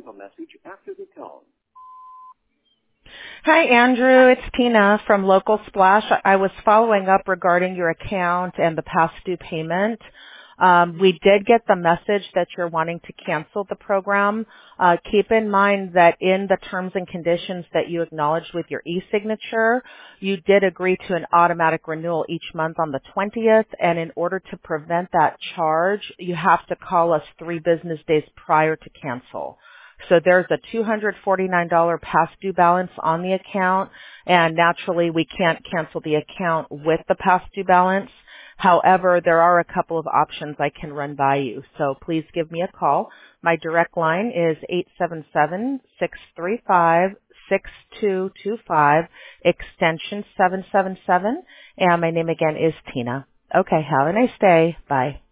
leave a message after the tone. Hi, Andrew. It's Tina from Local Splash. I was following up regarding your account and the past due payment. We did get the message that you're wanting to cancel the program. Keep in mind that in the terms and conditions that you acknowledged with your e-signature, you did agree to an automatic renewal each month on the 20th, and in order to prevent that charge, you have to call us 3 business days prior to cancel. So there's a $249 past due balance on the account, and naturally we can't cancel the account with the past due balance. However, there are a couple of options I can run by you, so please give me a call. My direct line is 877-635-6225, extension 777, and my name again is Tina. Okay, have a nice day. Bye.